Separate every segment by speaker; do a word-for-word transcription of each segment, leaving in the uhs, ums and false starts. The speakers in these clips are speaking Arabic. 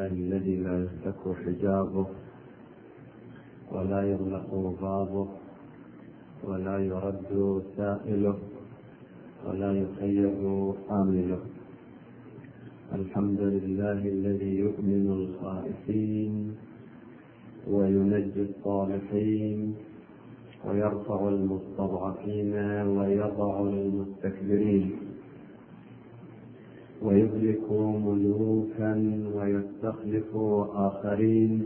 Speaker 1: لله الذي لا يفتك حجابه ولا يغلق بابه ولا يرد سائله ولا يخيب آمله. الحمد لله الذي يؤمن الخائفين وينجي الصالحين ويرفع المستضعفين ويضع المستكبرين ويهلك ملوكا ويستخلف آخرين.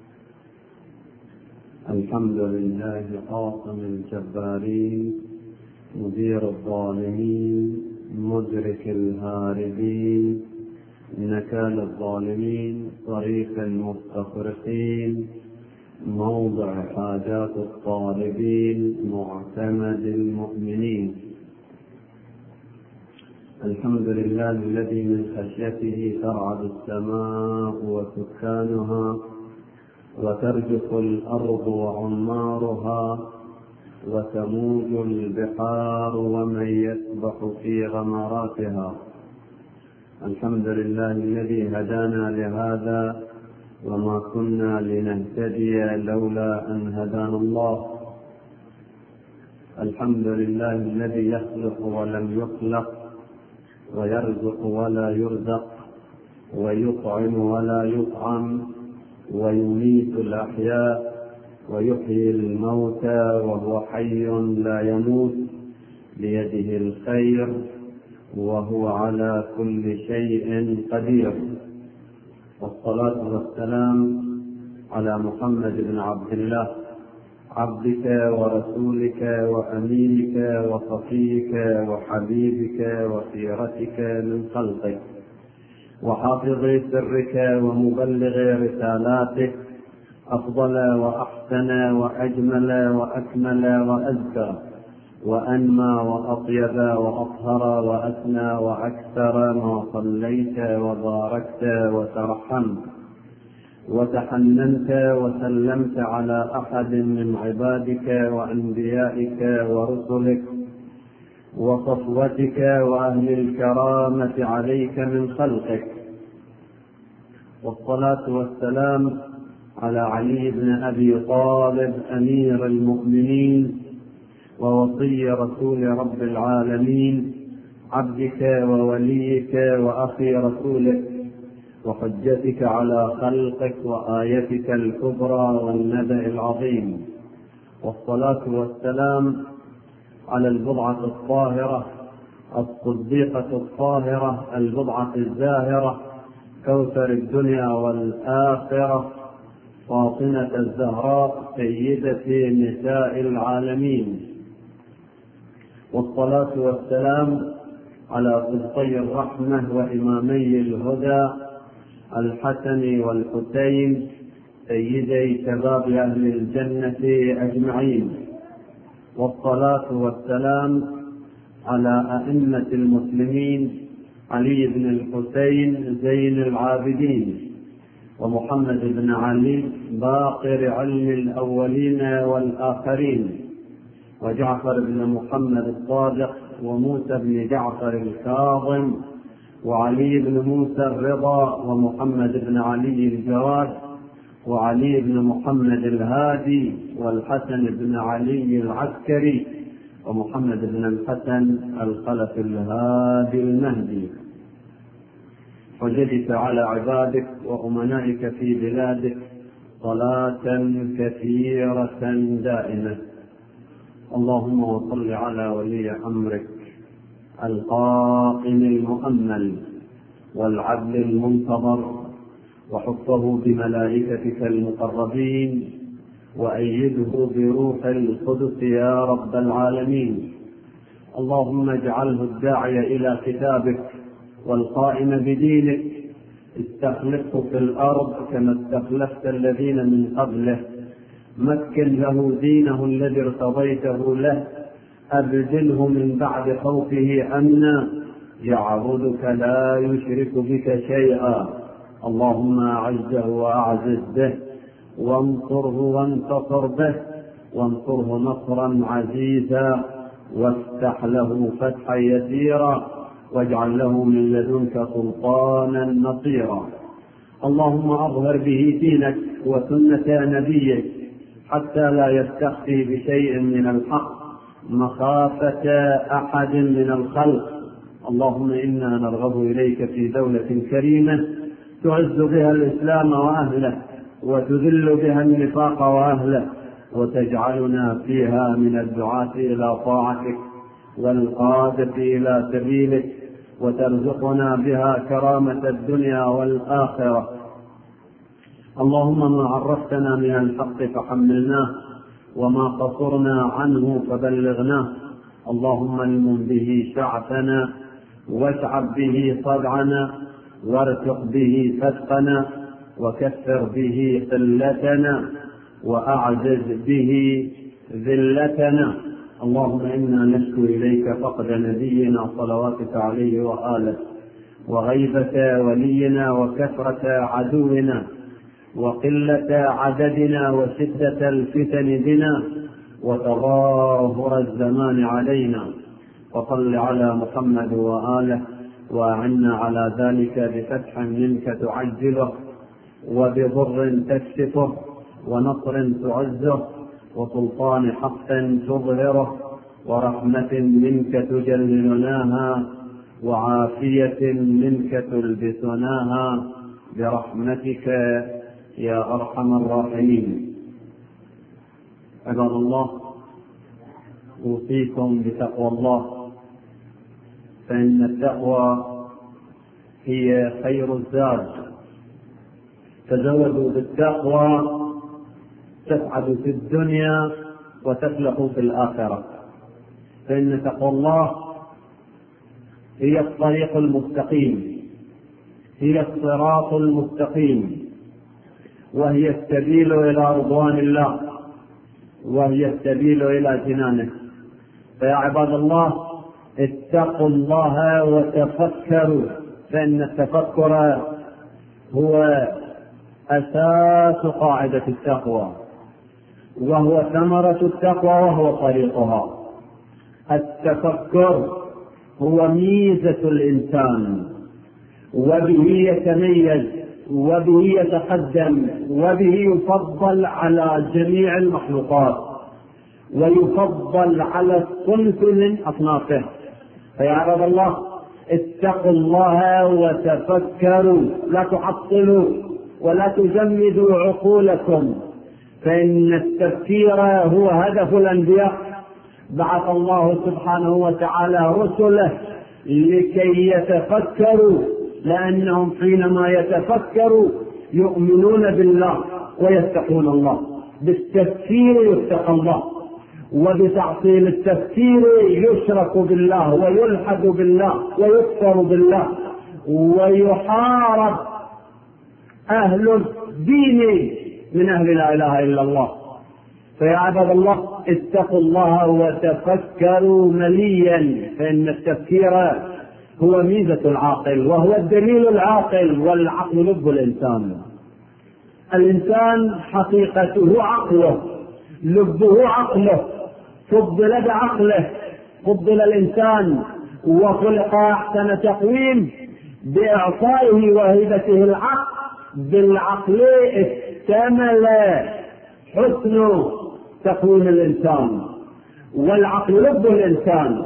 Speaker 1: الحمد لله قاصم الجبارين مدير الظالمين مدرك الهاربين نكال الظالمين طريق المستفرقين موضع حاجات الطالبين معتمد المؤمنين. الحمد لله الذي من خشيته ترعد السماء وسكانها وترجف الأرض وعمارها وتموج البحار ومن يسبح في غمراتها. الحمد لله الذي هدانا لهذا وما كنا لنهتدي لولا أن هدانا الله. الحمد لله الذي يخلق ولم يخلق ويرزق ولا يرزق ويطعم ولا يطعم ويميت الأحياء ويحيي الموتى وهو حي لا يموت بيده الخير وهو على كل شيء قدير. والصلاة والسلام على محمد بن عبد الله عبدك ورسولك وأمينك وصفيك وحبيبك وخيرتك من خلقك وحافظ سرك ومبلغ رسالاتك أفضل وأحسن وأجمل وأكمل وأزكى وأنمى وأطيب وأطهر وأثنى وأكثر ما صليت وباركت وترحمت وتحننت وسلمت على أحد من عبادك وأنبيائك ورسلك وصفوتك وأهل الكرامة عليك من خلقك. والصلاة والسلام على علي بن أبي طالب أمير المؤمنين ووصي رسول رب العالمين عبدك ووليك وأخي رسولك وحجتك على خلقك وآيتك الكبرى والنبأ العظيم. والصلاة والسلام على البضعة الطاهرة الصديقة الطاهرة البضعة الزاهرة كوثر الدنيا والآخرة فاطمة الزهراء سيدة نساء العالمين. والصلاة والسلام على قبطي الرحمة وإمامي الهدى الحسن والحسين سيدي شباب أهل الجنة أجمعين. والصلاة والسلام على أئمة المسلمين علي بن الحسين زين العابدين ومحمد بن علي باقر علم الأولين والآخرين وجعفر بن محمد الصادق وموسى بن جعفر الكاظم وعلي بن موسى الرضا ومحمد بن علي الجواد وعلي بن محمد الهادي والحسن بن علي العسكري ومحمد بن الحسن الخلف الهادي المهدي. وجدت على عبادك وأمنائك في بلادك صلاة كثيرة دائمة. اللهم وصل على ولي أمرك القائم المؤمل والعدل المنتظر وحفظه بملائكتك المقربين وأيده بروح القدس يا رب العالمين. اللهم اجعله الداعي إلى كتابك والقائم بدينك استخلفه في الأرض كما استخلفت الذين من قبله. مكن له دينه الذي ارتضيته له أبدله من بعد خوفه أمنا يعبدك لا يشرك بك شيئا. اللهم أعزه وأعزز به وانصره وانتصر به وانصره نصرا عزيزا وافتح له فتحا يسيرا واجعل له من لدنك سلطانا نصيرا. اللهم أظهر به دينك وسنة نبيك حتى لا يستخفي بشيء من الحق مخافة أحد من الخلق. اللهم إنا نرغب إليك في دولة كريمة تعز بها الإسلام وأهله وتذل بها النفاق وأهله، وتجعلنا فيها من الدعاة إلى طاعتك والقادة إلى سبيلك، وترزقنا بها كرامة الدنيا والآخرة. اللهم ما عرفتنا من الحق فحملناه، وما قصرنا عنه فبلغناه. اللهم المم به شعثنا، واشعب به صدعنا، وارفق به فتقنا، وكثر به قلتنا، وأعزز به ذلتنا. اللهم إنا نشكو إليك فقد نبينا صلواتك عليه وآله، وغيبة ولينا، وكثرة عدونا، وقلة عددنا، وشدة الفتن بنا، وتظاهر الزمان علينا. وصل على محمد وآله، وأعنا على ذلك بفتح منك تعجله، وبضر تكشفه، ونصر تعزه، وسلطان حق تظهره، ورحمة منك تجللناها، وعافية منك تلبسناها، برحمتك يا أرحم الراحمين. عباد الله، أوصيكم بتقوى الله، فإن التقوى هي خير الزاد. تزودوا بالتقوى تسعد في الدنيا وتفلحوا في الآخرة، فإن تقوى الله هي الطريق المستقيم، هي الصراط المستقيم، وهي السبيل إلى رضوان الله، وهي السبيل إلى جنانه. فيا عباد الله، اتقوا الله وتفكروا، فإن التفكر هو أساس قاعدة التقوى، وهو ثمرة التقوى، وهو طريقها. التفكر هو ميزة الإنسان، وبه يتميز، وبه يتقدم، وبه يفضل على جميع المخلوقات، ويفضل على الصنف من أصنافه. فيا عباد الله، اتقوا الله وتفكروا، لا تعطلوا ولا تجمدوا عقولكم، فإن التفكير هو هدف الأنبياء. بعث الله سبحانه وتعالى رسله لكي يتفكروا، لأنهم حينما يتفكروا يؤمنون بالله ويتقون الله. بالتفكير يتقى الله، وبتعطيل التفكير يشرك بالله ويلحد بالله ويكفر بالله ويحارب أهل الدين من أهل لا إله إلا الله. فيا عباد الله، اتقوا الله وتفكروا مليا، فإن التفكير هو ميزة العاقل، وهو الدليل العاقل، والعقل لب الإنسان. الإنسان حقيقته عقله، لبه عقله، فضل بعقله، فضل الإنسان وخلق أحسن تقويم بإعطائه وهبته العقل. بالعقل اكتمل حسن تكوين الإنسان، والعقل لب الإنسان،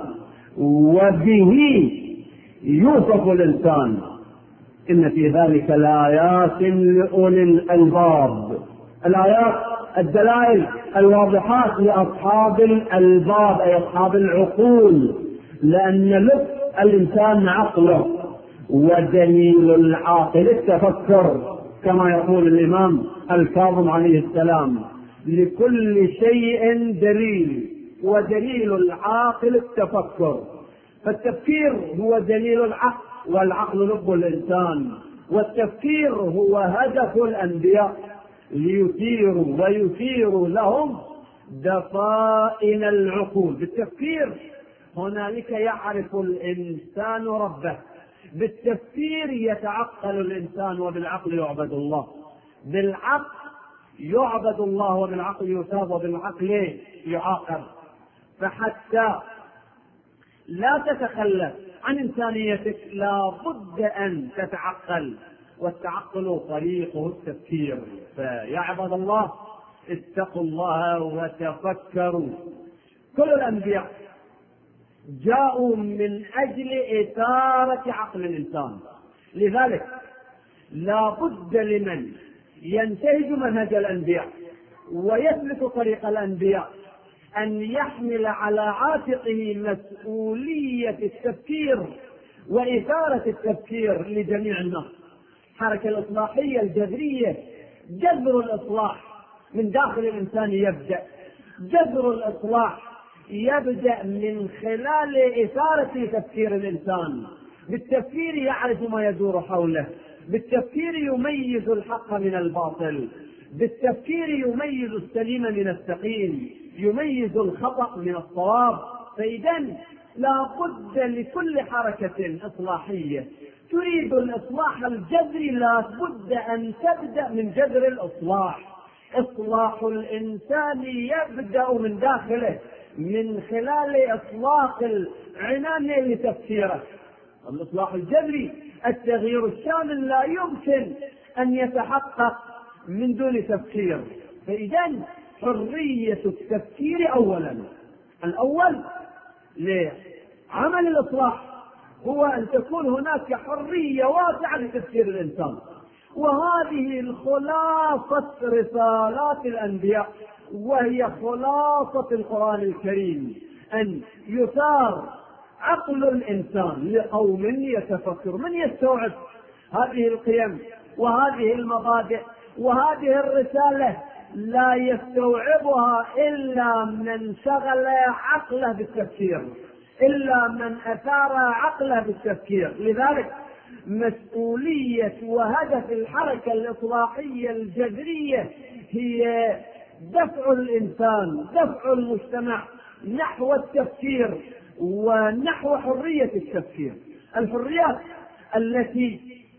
Speaker 1: وبه يوصف الإنسان. إن في ذلك الآيات لأولي الألباب، الآيات الدلائل الواضحات لأصحاب الألباب، أي أصحاب العقول، لأن لب الإنسان عقله، ودليل العاقل التفكر، كما يقول الإمام الكاظم عليه السلام: لكل شيء دليل، ودليل العاقل التفكر. فالتفكير هو دليل العقل، والعقل لب الإنسان، والتفكير هو هدف الأنبياء ليثيروا ويثيروا لهم دفائن العقول. بالتفكير هنالك يعرف الإنسان ربه، بالتفكير يتعقل الإنسان، وبالعقل يعبد الله. بالعقل يعبد الله، وبالعقل يثاب، وبالعقل يعاقب. فحتى لا تتخلف عن إنسانيتك لا بد أن تتعقل، والتعقل طريقه التفكير. فيا عباد الله اتقوا الله وتفكروا. كل الأنبياء جاءوا من أجل إثارة عقل الإنسان، لذلك لا بد لمن ينتهج منهج الأنبياء ويسلك طريق الأنبياء أن يحمل على عاتقه مسؤولية التفكير وإثارة التفكير لجميع الناس. الحركة الإصلاحية الجذرية، جذر الإصلاح من داخل الإنسان يبدأ. جذر الإصلاح يبدأ من خلال إثارة تفكير الإنسان. بالتفكير يعرف ما يدور حوله، بالتفكير يميز الحق من الباطل، بالتفكير يميز السليم من السقيم، يميز الخطأ من الصواب. فإذا لا بد لكل حركة إصلاحية تريد الإصلاح الجذري لا بد أن تبدأ من جذر الإصلاح. إصلاح الإنسان يبدأ من داخله من خلال إطلاق العنان لتفكيره. الإصلاح الجذري التغيير الشامل لا يمكن أن يتحقق من دون تفكير. فإذا حرية التفكير أولا، الأول لعمل الإصلاح هو أن تكون هناك حرية واسعة لتفكير الإنسان. وهذه الخلاصة رسالات الأنبياء، وهي خلاصة القرآن الكريم، أن يثار عقل الإنسان لقوم يتفكر. من يستوعب هذه القيم وهذه المبادئ وهذه الرسالة لا يستوعبها إلا من شغل عقله بالتفكير، إلا من أثار عقله بالتفكير. لذلك مسؤولية وهدف الحركة الإصلاحية الجذرية هي دفع الإنسان، دفع المجتمع نحو التفكير ونحو حرية التفكير. الحريات التي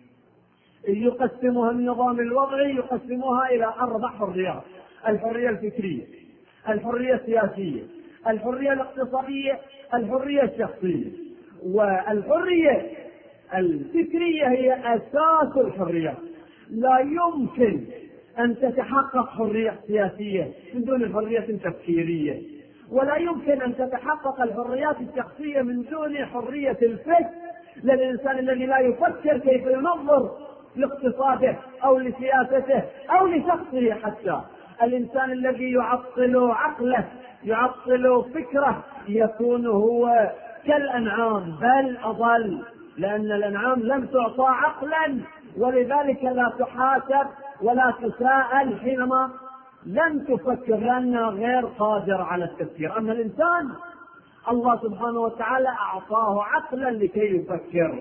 Speaker 1: يقسمها النظام الوضعي يقسمها إلى أربع حريات: الحرية الفكرية، الحرية السياسية، الحرية الاقتصادية، الحرية الشخصية. والحرية الفكرية هي أساس الحريات. لا يمكن أن تتحقق حرية سياسية من دون الحرية التفكيرية، ولا يمكن أن تتحقق الحريات الشخصية من دون حرية الفكر للإنسان الذي لا يفكر كيف ينظر لاقتصاده أو لسياسته أو لشخصه. حتى الإنسان الذي يعطل عقله يعطل فكره يكون هو كالأنعام بل أضل، لأن الأنعام لم تعطى عقلا، ولذلك لا تحاسب ولا تساءل حينما لم تفكر لأنها غير قادر على التفكير. أما الإنسان الله سبحانه وتعالى أعطاه عقلا لكي يفكر،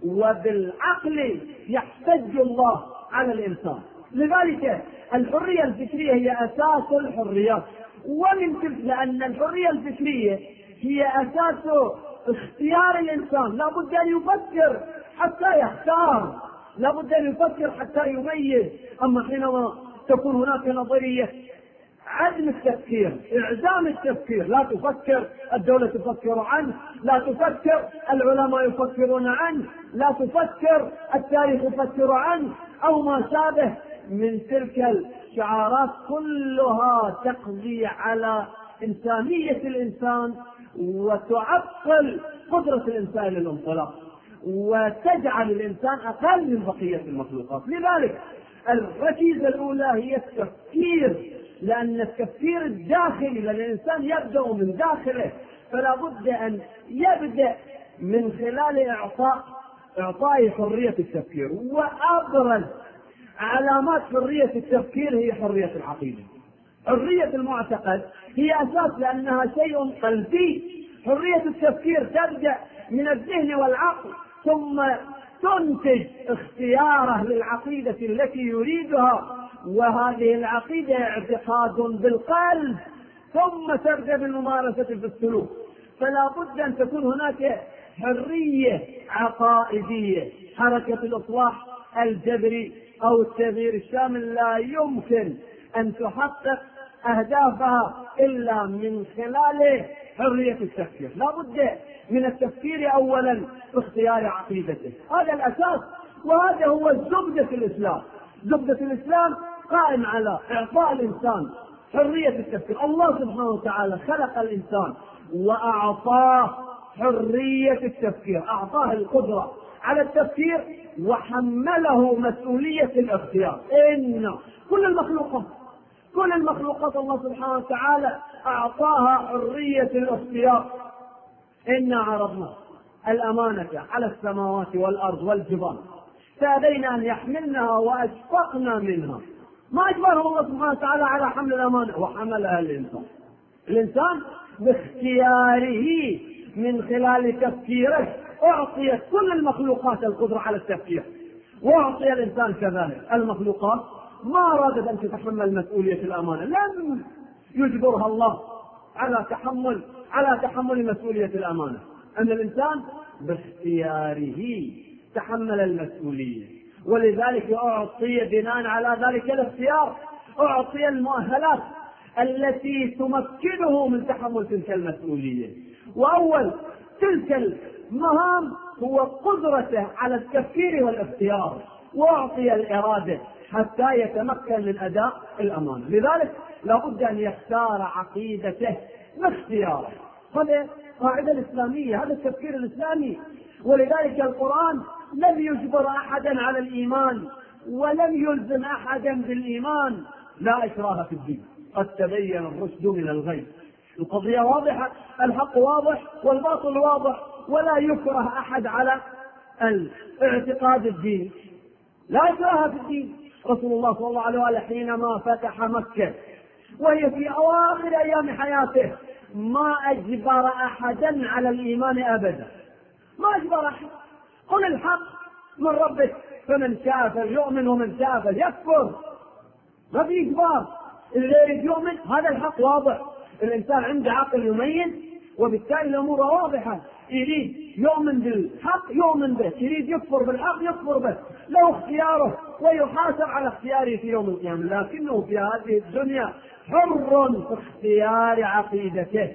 Speaker 1: وبالعقل يحتج الله على الإنسان. لذلك الحرية الفكرية هي أساس الحريات، ومن تلك لأن الحرية الفكرية هي أساس اختيار الإنسان. لا بد أن يفكر حتى يختار، لا بد أن يفكر حتى يميز. أما حينما تكون هناك نظرية عدم التفكير، إعدام التفكير، لا تفكر الدولة تفكر عنه، لا تفكر العلماء يفكرون عنه، لا تفكر التاريخ يفكر عنه، أو ما شابه من تلك الشعارات، كلها تقضي على إنسانية الإنسان وتعطل قدرة الإنسان للانطلاق وتجعل الإنسان أقل من بقية المخلوقات. لذلك الركيزة الأولى هي التفكير، لأن التفكير الداخلي للإنسان يبدأ من داخله، فلا بد أن يبدأ من خلال إعطاء إعطاء حرية التفكير. وأبرز علامات حرية التفكير هي حرية العقيدة. حرية المعتقد هي أساس لأنها شيء قلبي. حرية التفكير تبدأ من الذهن والعقل، ثم تنتج اختياره للعقيدة التي يريدها، وهذه العقيدة اعتقاد بالقلب، ثم تبدأ بالممارسة في السلوك. فلا بد أن تكون هناك حرية عقائدية. حركة الإصلاح الجذري أو التغيير الشامل لا يمكن أن تحقق أهدافها إلا من خلال حرية التفكير. لا بد من التفكير أولا باختيار عقيدته، هذا الأساس وهذا هو زبدة الإسلام. زبدة الإسلام قائم على إعطاء الإنسان حرية التفكير. الله سبحانه وتعالى خلق الإنسان وأعطاه حرية التفكير، أعطاه القدرة على التفكير وحمله مسؤولية الاختيار. إن كل المخلوقات كل المخلوقات الله سبحانه وتعالى أعطاها حرية الاختيار. إنا عرضنا الأمانة على السماوات والأرض والجبال فأبينا أن يحملنها وأشفقنا منها. ما أجبرهم الله سبحانه وتعالى على حمل الأمانة وحملها الإنسان. الإنسان باختياره من خلال تفكيره أعطيت كل المخلوقات القدرة على التفكير، وأعطي الإنسان كذلك. المخلوقات ما أرادت أن تتحمل مسؤولية الأمانة، لم يجبرها الله على تحمل على تحمل مسؤولية الأمانة. أن الإنسان باختياره تحمل المسؤولية، ولذلك أعطي بناء على ذلك الاختيار أعطي المؤهلات التي تمكنه من تحمل تلك المسؤولية. وأول تلك المهام هو قدرته على التفكير والاختيار، وأعطي الإرادة حتى يتمكن من أداء الأمانة. لذلك لابد أن يختار عقيدته باختياره. هذا قاعدة الإسلامية، هذا التفكير الإسلامي. ولذلك القرآن لم يجبر أحدا على الإيمان ولم يلزم أحدا بالإيمان. لا إكراه في الدين، قد تبين الرشد من الغي. القضية واضحة، الحق واضح والباطل واضح، ولا يكره أحد على الاعتقاد الدين. لا إكراه في الدين. رسول الله صلى الله عليه وسلم حينما فتح مكة وهي في أواخر أيام حياته ما أجبر أحدا على الإيمان أبدا، ما أجبر أحد. قل الحق من ربك فمن شاء فليؤمن ومن شاء فليكفر. ما في إجبار. اللي يريد يؤمن هذا الحق واضح، الإنسان عنده عقل يميز، وبالتالي الأمور واضحة. يريد يؤمن بالحق يؤمن به، يريد يكفر بالحق يكفر به، له اختياره ويحاسب على اختياره في يوم القيامة. لكنه في هذه الدنيا حر في اختيار عقيدته.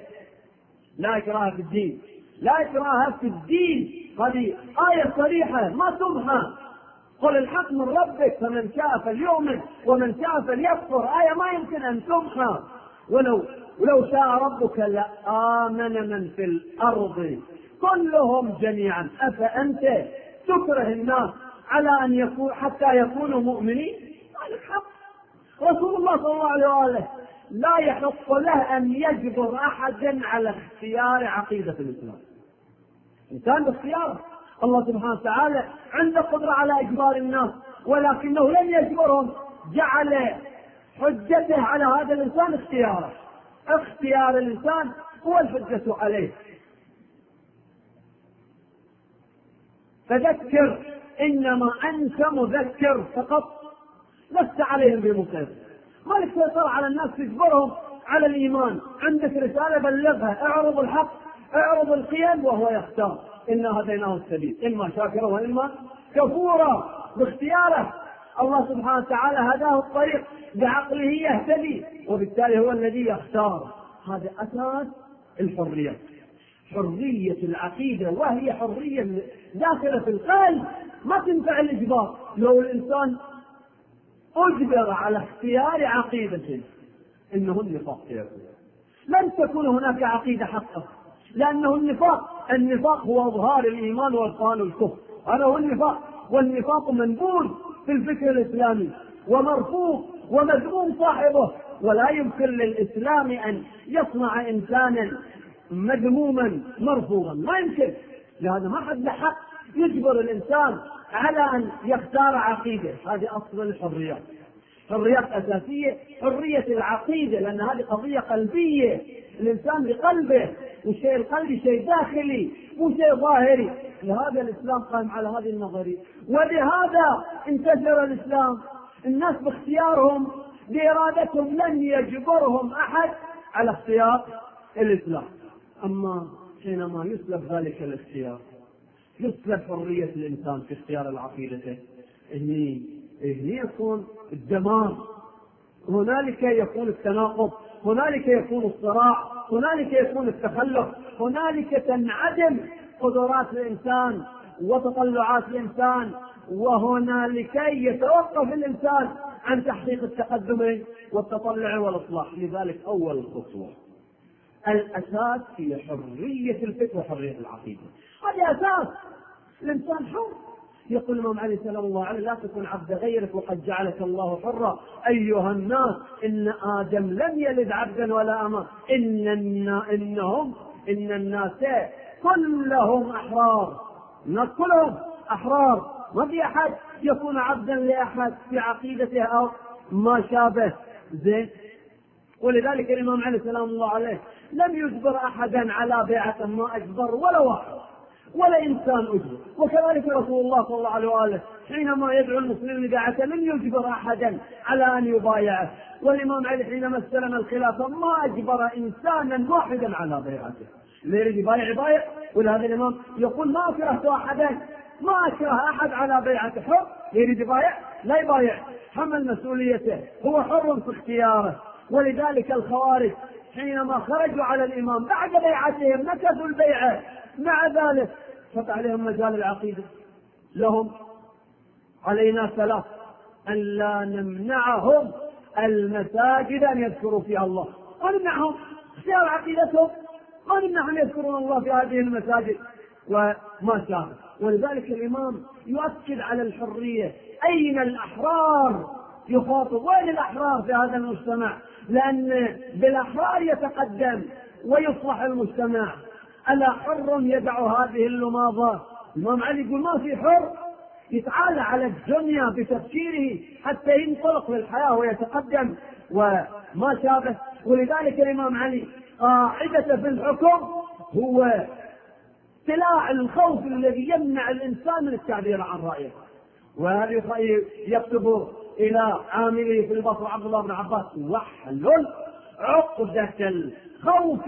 Speaker 1: لا إكراه في الدين، لا إكراه في الدين. هذه آية صريحة ما تمحى. قل الحق من ربك فمن شاء فليؤمن ومن شاء فليكفر. آية ما يمكن أن تمحى. ولو ولو شاء ربك لآمن من في الأرض كلهم جميعا أفأنت تكره الناس على أن يكون حتى يكونوا مؤمنين؟ هذا الحق. رسول الله صلى الله عليه وآله لا يحق له أن يجبر أحدا على اختيار عقيدة الإسلام. إنسان باختياره. الله سبحانه وتعالى عنده قدرة على إجبار الناس، ولكنه لم يجبرهم، جعل حجته على هذا الإنسان اختياره. اختيار الإنسان هو الحجة عليه. فذكر إنما أنت مذكر فقط، لست عليهم بمسيطر. ما لك سيطرة على الناس تجبرهم على الإيمان. عندك رسالة بلغها، اعرض الحق، اعرض القيم، وهو يختار. إنا هديناه السبيل إما شاكرا وإما كفورا. باختياره الله سبحانه وتعالى هداه الطريق، بعقله يهتدي، وبالتالي هو الذي يختار. هذا أساس الحرية، حرية العقيدة، وهي حرية داخلة في القلب، ما تنفع الإجبار. لو الإنسان أجبر على اختيار عقيدته إنه النفاق يكون، لن تكون هناك عقيدة حقا، لأنه النفاق النفاق هو إظهار الإيمان وإبطال الكفر. هذا هو النفاق. والنفاق منبوذ في الفكر الإسلامي ومرفوض ومذموم صاحبه، ولا يمكن للإسلام أن يصنع إنسانا مذموما مرفوضا، ما يمكن. لهذا ما حد حق يجبر الإنسان على أن يختار عقيدة. هذه أصل الحريات، حريات أساسية، حرية العقيدة، لأن هذه قضية قلبية. الإنسان بقلبه، والشيء القلبي شيء داخلي مو شيء ظاهري. لهذا الإسلام قائم على هذه النظرية، ولهذا انتشر الإسلام. الناس باختيارهم بإرادتهم، لن يجبرهم أحد على اختيار الإسلام. أما حينما يسلب ذلك الاختيار، يسلب حرية الإنسان في اختيار العقيدة، هني هني يكون الدمار، هنالك يكون التناقض، هنالك يكون الصراع، هنالك يكون التخلف، هنالك تنعدم قدرات الإنسان وتطلعات الإنسان وهنا لكي يتوقف الإنسان عن تحقيق التقدم والتطلع والإصلاح. لذلك أول خطوة الأساس هي حرية الفكر وحرية العقيدة. هذا أساس الإنسان حر. يقول الإمام علي سلام الله عليه: لا تكن عبد غيرك وقد جعلك الله حرا. أيها الناس إن آدم لم يلد عبدا ولا أمة، إن إنهم إن الناس كلهم أحرار. الناس كلهم أحرار، ما في أحد يكون عبدا لأحد في عقيدته أو ما شابه. زين. ولذلك الإمام علي سلام الله عليه لم يجبر أحدا على بيعة، ما أجبر ولا واحد ولا إنسان أجبر. وكذلك رسول الله صلى الله عليه وآله حينما يدعو المسلمين لبيعته لم يجبر أحدا على أن يبايعه. والإمام علي حينما استلم الخلافة ما أجبر إنسانا واحدا على بيعته. اللي يريد يبايع يبايع. ولهذا الإمام يقول: ما أكرهت أحدا، ما أكره أحد على بيعته. حر، يريد يبايع لا يبايع، حمل مسؤوليته، هو حر في اختياره. ولذلك الخوارج حينما خرجوا على الإمام بعد بيعتهم نكثوا البيعة، مع ذلك فتح عليهم مجال العقيدة. لهم علينا ثلاث: أن لا نمنعهم المساجد أن يذكروا فيها الله، ما نمنعهم اختيار عقيدتهم، ما نمنعهم يذكرون الله في هذه المساجد وما شابه. ولذلك الإمام يؤكد على الحرية. أين الأحرار؟ يخاطب وين الأحرار في هذا المجتمع؟ لأن بالأحرار يتقدم ويصلح المجتمع. ألا حر يدع هذه اللماضة؟ الإمام علي يقول: ما في حر يتعالى على الدنيا بتفكيره حتى ينطلق للحياة ويتقدم وما شابه. ولذلك الإمام علي قاعدة في الحكم هو ابتلاع الخوف الذي يمنع الإنسان من التعبير عن رأيه. وهذا يكتب إلى عامله في البصره عبد الله بن عباس: واحلل عقدة الخوف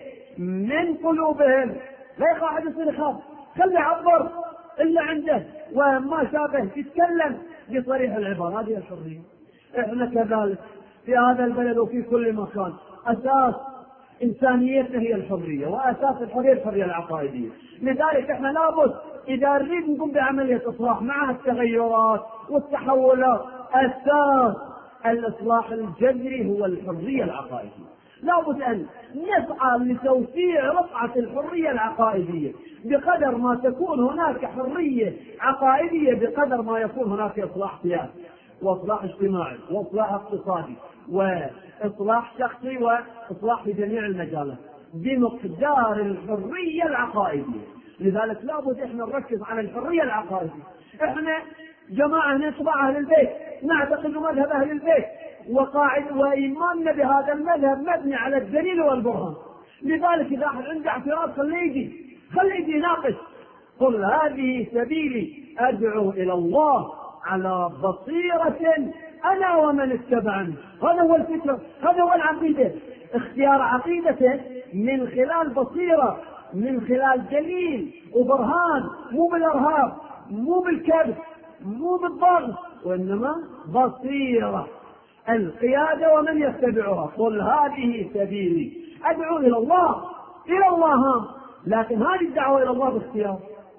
Speaker 1: من قلوبهم. لا يقعد يصير يخاف، خلي يعبر إلا عنده وما شابه، يتكلم بصريح العبارة. هذه الحرية. إحنا كذلك في هذا البلد وفي كل مكان أساس إنسانيتنا هي الحرية، وأساس الحرية الحرية العقائدية. لذلك إحنا لابد إذا نريد نقوم بعملية إصلاح مع التغيرات والتحولات، أساس الإصلاح الجذري هو الحرية العقائدية. لابد أن نسعى لتوسيع رفعة الحرية العقائدية. بقدر ما تكون هناك حرية عقائدية بقدر ما يكون هناك إصلاح سياسي وإصلاح اجتماعي وإصلاح اقتصادي وإصلاح شخصي وإصلاح في جميع المجالات بمقدار الحرية العقائدية. لذلك لابد إحنا نركز على الحرية العقائدية. إحنا جماعة نتبع أهل البيت، نعتقد مذهب أهل البيت، وقاعد وإيماننا بهذا المذهب مبني على الدليل والبرهان. لذلك إذا أحد عنده اعتراض خليه يجي خليه يجي يناقش. قل هذه سبيلي أدعو إلى الله على بصيرة أنا ومن اتبعني. هذا هو الفكر، هذا هو العقيدة. اختيار عقيدته من خلال بصيرة، من خلال دليل وبرهان، مو بالإرهاب، مو بالكذب، مو بالضغط، وإنما بصيرة. القيادة ومن يتبعها. قل هذه سبيلي أدعو إلى الله، إلى الله، لكن هذه الدعوة إلى الله باختيار.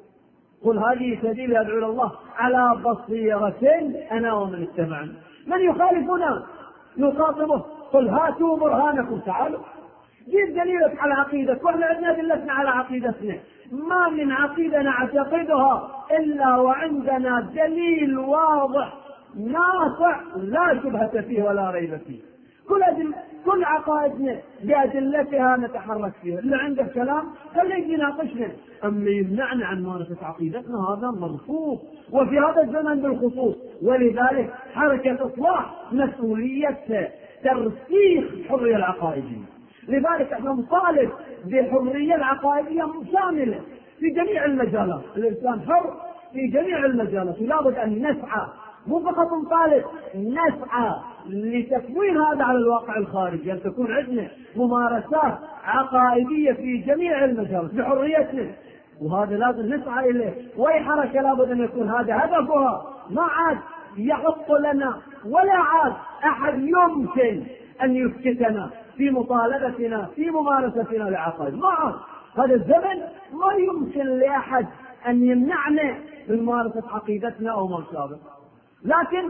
Speaker 1: قل هذه سبيلي أدعو إلى الله على بصيرة أنا ومن اتبعني. من يخالفنا نخاطبه: قل هاتوا برهانكم، تعالوا جيب دليلك على عقيدتك، واحنا عندنا دلتنا على عقيدتنا. ما من عقيدة نعتقدها إلا وعندنا دليل واضح نافع لا شبهة فيه ولا ريب فيه. كل أدل... كل عقائدنا بأدلتها نتحرك فيها. اللي عنده كلام خليه يجي يناقشنا، أما يمنعنا عن ممارسة عقيدتنا هذا مرفوض، وفي هذا الزمن بالخصوص. ولذلك حركة إصلاح مسؤوليتها ترسيخ الحرية العقائدية. لذلك احنا نطالب بحرية العقائدية شاملة في جميع المجالات. الإنسان حر في جميع المجالات، لابد أن نسعى، مو فقط نطالب، نسعى لتكوين هذا على الواقع الخارجي، أن تكون عندنا ممارسات عقائدية في جميع المجالات بحريتنا، وهذا لازم نسعى إليه. وأي حركة لابد أن يكون هذا هدفها. ما عاد يحط لنا ولا عاد أحد يمكن أن يسكتنا في مطالبتنا في ممارستنا لعقائد. ما عاد هذا الزمن ما يمكن لأحد أن يمنعنا من ممارسة عقيدتنا أو ما شابه، لكن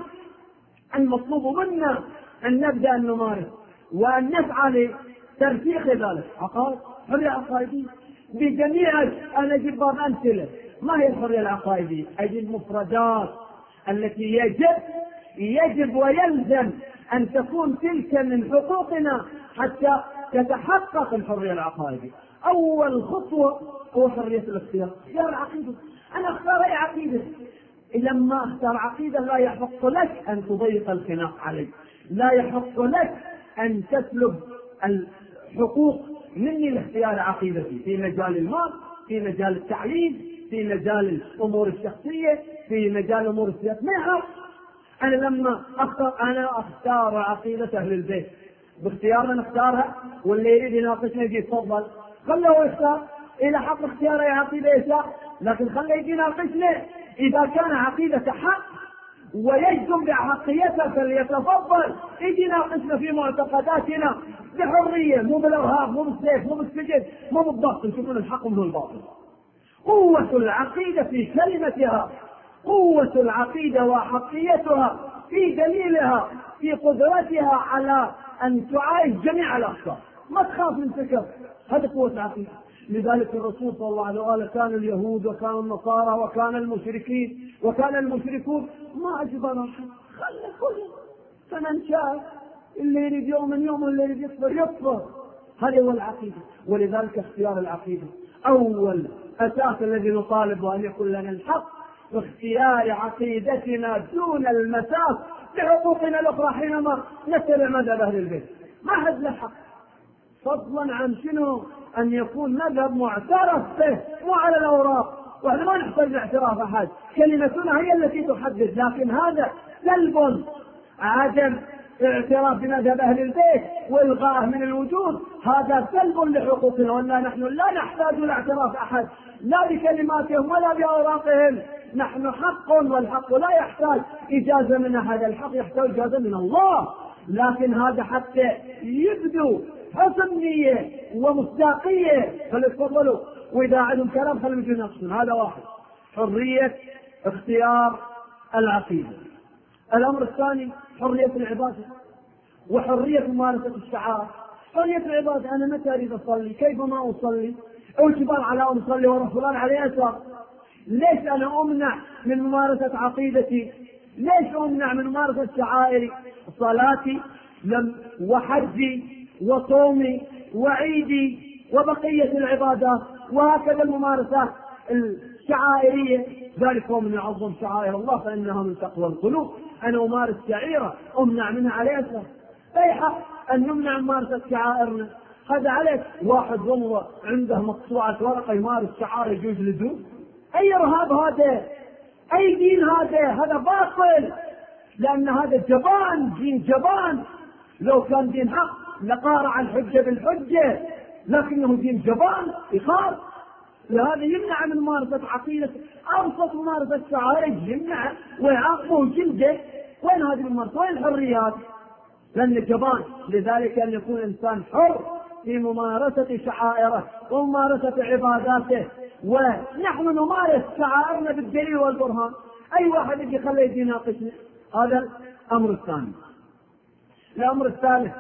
Speaker 1: المطلوب منا أن نبدأ أن نمارس وأن نسعى لترسيخ ذلك. عقائد حرية عقائدية بجميع. أنا أجيب بعض أمثلة. ما هي الحرية العقائدية؟ أي المفردات التي يجب يجب ويلزم أن تكون تلك من حقوقنا حتى تتحقق الحرية العقائدية. أول خطوة هو حرية الاختيار، اختيار العقيدة. أنا أختار أي عقيدة. إذا ما اختار عقيدة لا يحق لك أن تضيق الخناق عليه، لا يحق لك أن تسلب الحقوق مني لاختيار عقيدتي في مجال المال، في مجال التعليم، في مجال الأمور الشخصية، في مجال أمور السياسة. ما يحق. أنا لما أختار أنا أختار عقيدة أهل البيت باختيارنا نختارها، واللي يريد يناقشنا يجي تفضل خليه يختار. إذا حق اختيار أي عقيدة يسار، لكن خليه يجي يناقشنا. إذا كان عقيدة حق ويجزم بحقيتها فليتفضل يجي يناقشنا في معتقداتنا بحرية، مو بالإرهاب، مو بالسيف، مو بالسجن، مو بالضغط. يشوفون الحق ومن الباطل. قوة العقيدة في كلمتها، قوة العقيدة وحقيتها في دليلها، في قدرتها على أن تعايش جميع الأفكار، ما تخاف من فكر. هذا قوة العقيدة. لذلك الرسول صلى الله عليه وآله كان اليهود وكان النصارى وكان المشركين وكان المشركون ما أجبر أحد، خلي كل فمن شاء اللي يريد يوم من يوم اللي يريد يصبر يصبر. هذه هو العقيدة. ولذلك اختيار العقيدة أول أساس الذي نطالب أن يكون لنا الحق باختيار عقيدتنا دون المساس بحقوقنا الأخرى حينما نتبع مذهب أهل البيت. ما حد له حق، فضلا عن شنو أن يكون مذهب معترف به مو على الأوراق، وإحنا ما نحتاج اعتراف أحد، كلمتنا هي التي تحدد. لكن هذا سلب عدم اعتراف بمذهب أهل البيت والغاءه من الوجود، هذا سلب لحقوقنا. ولا نحن لا نحتاج لاعتراف أحد لا بكلماتهم ولا بأوراقهم. نحن حق، والحق لا يحتاج إجازة من أحد، الحق يحتاج إجازة من الله. لكن هذا حتى يبدو حسن نية ومصداقية فليتفضلوا، وإذا عندهم كلام خلوا يجوا يناقشون. هذا واحد، حرية اختيار العقيدة. الأمر الثاني حرية العبادة وحرية ممارسة الشعائر. حرية العبادة، أنا متى أريد أصلي كيف ما أصلي، أو اجبار على أن أصلي ورا فلان عليه أثر. ليش أنا أمنع من ممارسة عقيدتي؟ ليش أمنع من ممارسة شعائري؟ صلاتي وحجي وصومي وعيدي وبقية العبادات وهكذا الممارسات الشعائرية. ذلك هو من يعظم شعائر الله فإنها من تقوى القلوب. أنا أمارس شعيرة أمنع منها عليه أثر؟ أي حق أن نمنع ممارسة شعائرنا؟ هذا عليك. واحد والله عنده مقطوعة ورقة يمارس شعائر يجوز لزوم. أي إرهاب هذا؟ أي دين هذا؟ هذا باطل، لأن هذا جبان، دين جبان. لو كان دين حق لقارع الحجة بالحجة، لكنه دين جبان يخاف. لهذا يمنع من ممارسة عقيدة. أبسط ممارسة شعائر يمنع ويعاقبه جلده. وين هذه الممارسة؟ وين الحريات؟ لأن جبان. لذلك أن يكون إنسان حر في ممارسة شعائره وممارسة عباداته، ونحن نمارس شعائرنا بالدليل والبرهان. أي واحد يجي خليه يجي يناقشنا. هذا الأمر الثاني. الأمر الثالث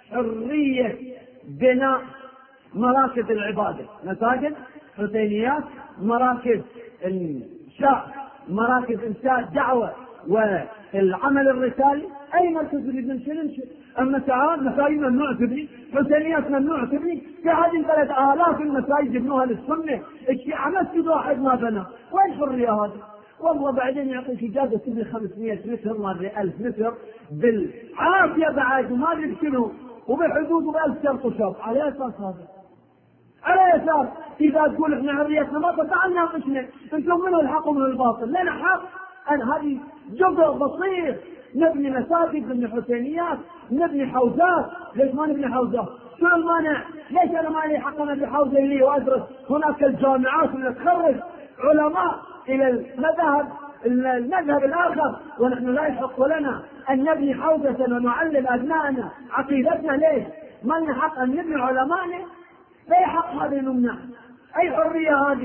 Speaker 1: حرية بناء مراكز العبادة، مساجد، حسينيات، مراكز إنشاء مراكز إنشاء الدعوة والعمل الرسالي. أي مركز يريد ننشئ ننشئ. أما تعال مساجد ممنوع تبني، حسينيات ممنوع تبني. في هذه البلد آلاف المساجد يبنوها للسنة، الشيعة مسجد واحد ما بنى. وين الحرية هذه؟ والله بعدين يعطيك إجازة تبني خمسمائة متر مرة ألف متر بالعافية بعد وما أدري شنو، وبحدود بألف شرط وشرط. على أساس هذا؟ على أساس إذا تقول إحنا حريتنا ما تعال ناقشنا، أنتم منه الحق ومنه الباطل. لنا حق أن هذه جبر بسيط. نبني مساجد، نبني حسينيات، نبني حوزات. ليش ما نبني حوزات؟ شو المانع؟ ليش أنا ما لي حق أنا بحوزة لي وأدرس هناك الجامعات اللي تخرج علماء إلى المذهب المذهب الآخر، ونحن لا يحق لنا أن نبني حوزة ونعلم أبنائنا عقيدتنا؟ ليش ما لنا حق أن نبني علمائنا؟ لا يحق هذا نمنع. أي حرية هذه؟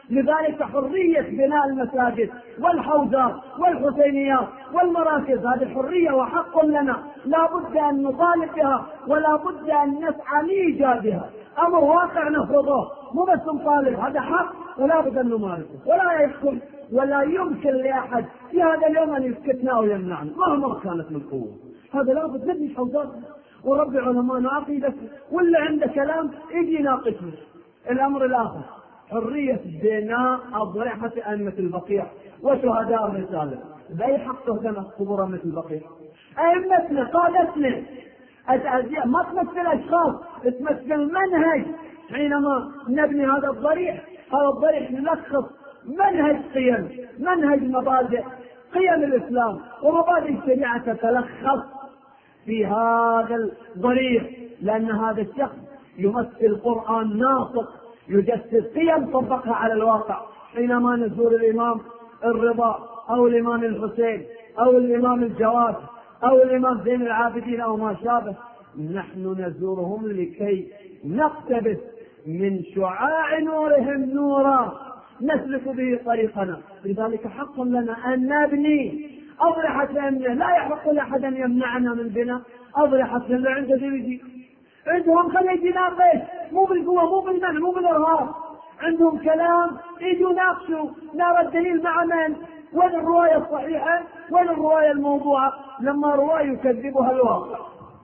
Speaker 1: لذلك حرية بناء المساجد والحوزات والحسينيات والمراكز هذه حرية وحق لنا، لا بد أن نطالب بها ولا بد أن نسعى لإيجادها. أمر واقع نفرضه، مو بس نطالب، هذا حق ولا بد أن نمارسه، ولا يحكم ولا يمكن لأحد في هذا اليوم أن يسكتنا ويمنعنا مهما كانت من قوة. هذا لا بد نبني حوزاتنا وربي علماءنا عقيدتنا، واللي عنده كلام يجي يناقشنا. الأمر الآخر حرية بناء أضرحة أئمة البقيع وشهداء الرسالة. بأي حق تهدم قبور مثل البقيع؟ أئمتنا قادتنا ما تمثل أشخاص، تمثل منهج. حينما نبني هذا الضريح، هذا الضريح يلخص منهج قيم، منهج مبادئ قيم الإسلام ومبادئ الشريعة تتلخص في هذا الضريح، لأن هذا الشخص يمثل قرآن ناطق يجسد قيم طبقها على الواقع. حينما نزور الإمام الرضا أو الإمام الحسين أو الإمام الجواد أو الإمام زين العابدين أو ما شابه، نحن نزورهم لكي نقتبس من شعاع نورهم نورا نسلك به طريقنا. لذلك حق لنا أن نبني أضرحة أمنة، لا يحق لأحد أن يمنعنا من بناء أضرحة اللي عنده دي عندهم خلي يجي يناقش، مو بالقوة مو بالمنع مو بالإرهاب، عندهم كلام يجوا يناقشوا، نرى الدليل مع من؟ وين الرواية الصحيحة؟ وين الرواية الموضوعة؟ لما رواية يكذبها الواقع،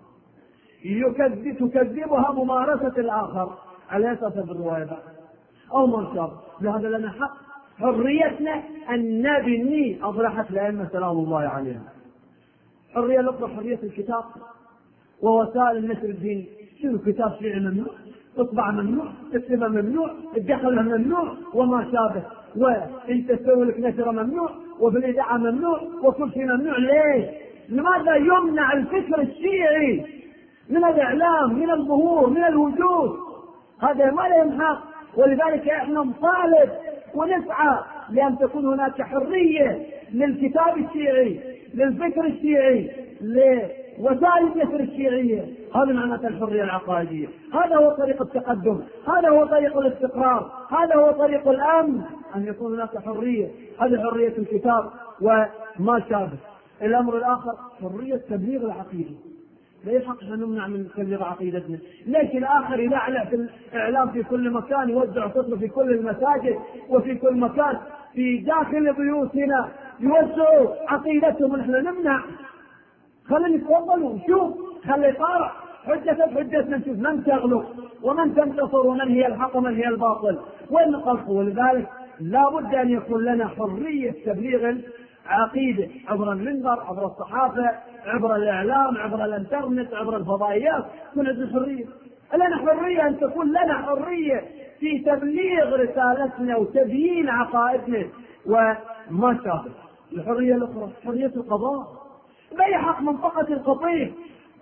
Speaker 1: يكذب تكذبها ممارسة الآخر على أساس الرواية أو ما شابه. لهذا لنا حق حريتنا أن نبني أضرحة الأئمة سلام الله عليهم. حرية الأخرى حرية الكتاب ووسائل النشر الديني. شنو كتاب شيعي ممنوع، تطبع ممنوع، تكتبه ممنوع، الدخل ممنوع وما شابه، وانت تسوي لك نشره ممنوع، وفي الاذاعه ممنوع، وكل شيء ممنوع. ليش؟ لماذا يمنع الفكر الشيعي من الاعلام، من الظهور، من الوجود؟ هذا ما له حق. ولذلك احنا نطالب ونسعى لان تكون هناك حريه للكتاب الشيعي، للفكر الشيعي، لوسائل النشر الشيعيه. هذا معناته الحريه العقائديه، هذا هو طريق التقدم، هذا هو طريق الاستقرار، هذا هو طريق الامن، ان يكون هناك حريه. هذه حريه الكتاب وما شابه. الامر الاخر حريه تبليغ العقيده. لا يحق ان نمنع من تبليغ عقيدتنا. ليش الاخر يلعلع في الاعلام في كل مكان، يوزع صوته في كل المساجد وفي كل مكان، في داخل بيوتنا يوزعوا عقيدتهم ونحن نمنع؟ خلينا نتفضل ونشوف، خلي يطالع حجة حجتنا، نشوف من تغلق ومن تنتصر ومن هي الحق ومن هي الباطل وين الخلق. ولذلك لا بد ان يكون لنا حرية تبليغ عقيدة عبر المنبر، عبر الصحافة، عبر الإعلام، عبر الإنترنت، عبر الفضائيات. تكون عندنا حرية، لنا حرية أن تكون لنا حرية في تبليغ رسالتنا وتبيين عقائدنا وما شابه. الحرية الأخرى حرية القضاء. بأي حق منطقة القطيف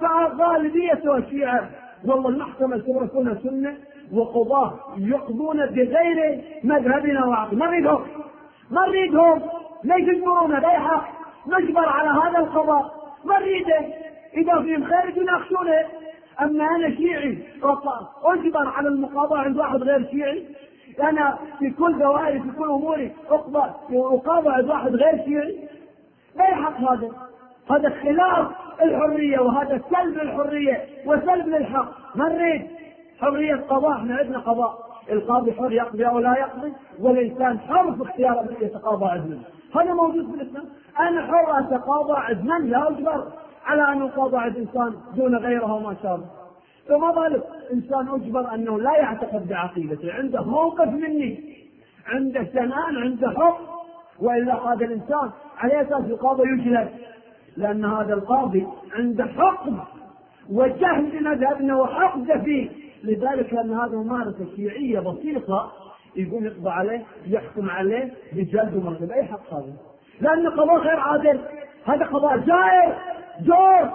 Speaker 1: فغالبية الشيعة والله المحكمة الكبرى كلها سنة وقضاة يقضون بغير مذهبنا وعقل. ما نريدهم ما نريدهم لا يجبرونا. بأي حق نجبر على هذا القضاء؟ ما نريده. إذا فيهم خارج يناقشونه. أما أنا شيعي أجبر على المقاضاة عند واحد غير شيعي؟ أنا في كل دوائري في كل أموري أقضى وأقاضى عند واحد غير شيعي؟ بأي حق هذا؟ هذا خلاف الحرية، وهذا سلب الحرية وسلب للحق. ما نريد حرية قضاء. احنا عندنا قضاء، القاضي حر يقضي أو لا يقضي، والإنسان حر في اختيار من يتقاضى عدلا. هذا موجود في الإسلام. أنا حر أتقاضى عدلا، لا أجبر على أن أقاضى عد إنسان دون غيره وما شابه. فما بالك إنسان أجبر أنه لا يعتقد بعقيدته، عنده موقف مني، عنده سنان، عنده حق، وإلا هذا الإنسان على أساس القاضي يجلد، لأن هذا القاضي عنده حكم وجهل بمذهبنا وحقد فيه. لذلك لأن هذا ممارسة شيعية بسيطة يقوم يقضى عليه، يحكم عليه بجلد ومرتبة. أي حق هذا؟ لأن قضاء غير عادل، هذا قضاء جائر جور،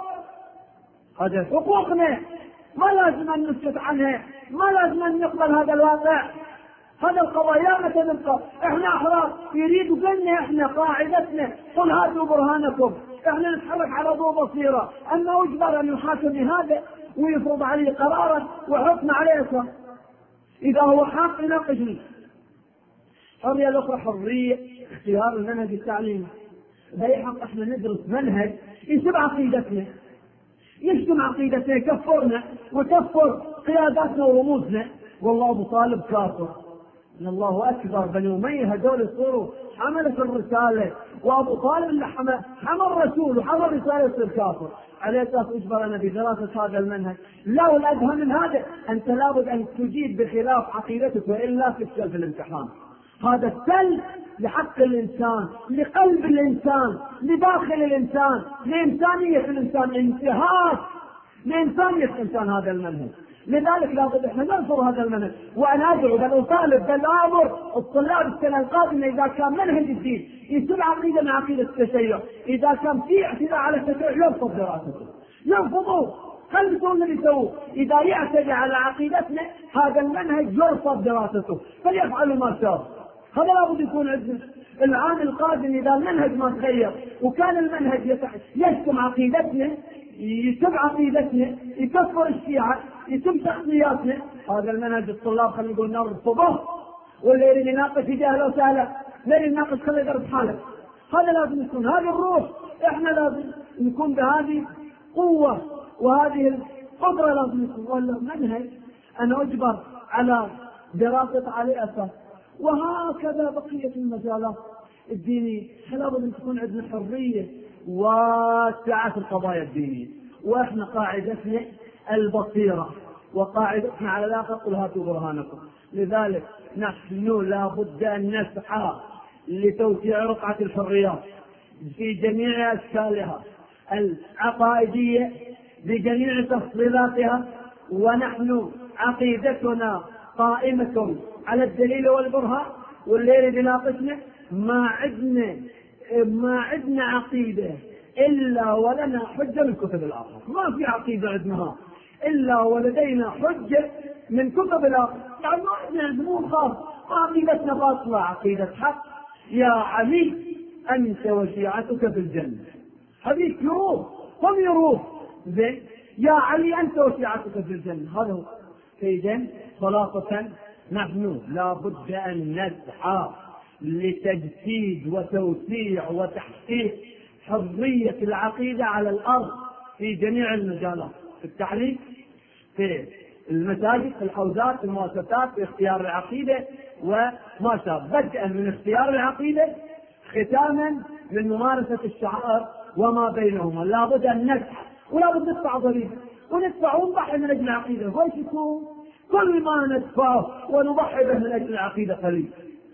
Speaker 1: هذا حقوقنا ما لازم أن نسكت عنها، ما لازم أن نقبل هذا الواقع. هذا القضاء يا متى نبقى احنا احرار؟ يريدوا قلنا احنا قاعدتنا قل هاتوا برهانكم، احنا نتحرك على ضوء بصيره. اما اجبر ان يحاكم بهذا ويفرض عليه قرارا وحكم عليه. اذا هو حق يناقشني. الحرية الأخرى حرية اختيار المنهج التعليمي. بأي حق احنا ندرس منهج يشتم عقيدتنا، يشتم عقيدتنا، يكفرنا ويكفر قياداتنا ورموزنا. والله أبو طالب كافر، إن الله أكبر. بني أمية هذول صوروا حملة الرسالة، وأبو طالب اللي حمل حمل الرسول وحمل رسالة يصير كافر. على أساس أجبرنا بدراسة هذا المنهج. لا، والأدهى من هذا أنت لابد أن تجيب بخلاف عقيدتك وإلا تفشل في الامتحان. هذا السلب لحق الإنسان، لقلب الإنسان، لداخل الإنسان، لإنسانية الإنسان، انتهاك لإنسانية الإنسان هذا المنهج. لذلك لابد احنا ننصر هذا المنهج، وانا ادعو بل اطالب بل امر الطلاب السنه القادمه اذا كان منهج الدين يسمى عقيده من عقيده التشيع، اذا كان في اعتداء على التشيع يرفض دراسته، يرفضوه، خلوا اللي يسووه. اذا يعتدي على عقيدتنا هذا المنهج يرفض دراسته، فليفعلوا ما شاء. هذا لابد يكون عندنا. العام القادم اذا المنهج ما تغير وكان المنهج يشتم عقيدتنا، يسب عقيدتنا، يكفر الشيعة، يسب شخصياتنا، هذا المنهج الطلاب خلينا نقول نرفضه. واللي يريد يناقش يجي اهلا وسهلا، لا يريد يناقش خليه يضرب حاله. هذا لازم يكون، هذه الروح. احنا لازم نكون بهذه قوة وهذه القدرة لازم يكون. ولا منهج انا اجبر على دراسة عليه اساس. وهكذا بقية المجالات الدينية لابد ان تكون عندنا حرية واسعة في القضايا الدينية. واحنا قاعدتنا البصيرة، وقاعدتنا على لا قل هاتوا برهانكم. لذلك نحن لابد ان نسعى لتوسيع رقعة الحريات في جميع اشكالها العقائدية بجميع تفصيلاتها. ونحن عقيدتنا قائمة على الدليل والبرهان. واللي يريد يناقشنا ما عندنا ما عندنا عقيدة إلا ولنا حجة من كتب الآخر. ما في عقيدة عندنا إلا ولدينا حجة من كتب الآخر. يعني ما عندنا مو خاص، عقيدتنا باطلة، عقيدة حق. يا علي أنت وشيعتك في الجنة، حديث يروح هم يروح زين. يا علي أنت وشيعتك في الجنة، هذا هو. فإذن خلاصة نحن لابد أن نسعى لتجسيد وتوسيع وتحقيق حرية العقيدة على الأرض في جميع المجالات، في التعليم، في المساجد، في الحوزات، في المؤسسات، في اختيار العقيدة وما شابه، بدءا من اختيار العقيدة ختاما من ممارسة الشعائر وما بينهما. لابد أن نسعى، ولابد ندفع ضريبة وندفع ونضحي من أجل العقيدة. وش يكون؟ كل ما ندفعه ونضحي به من أجل العقيدة قليل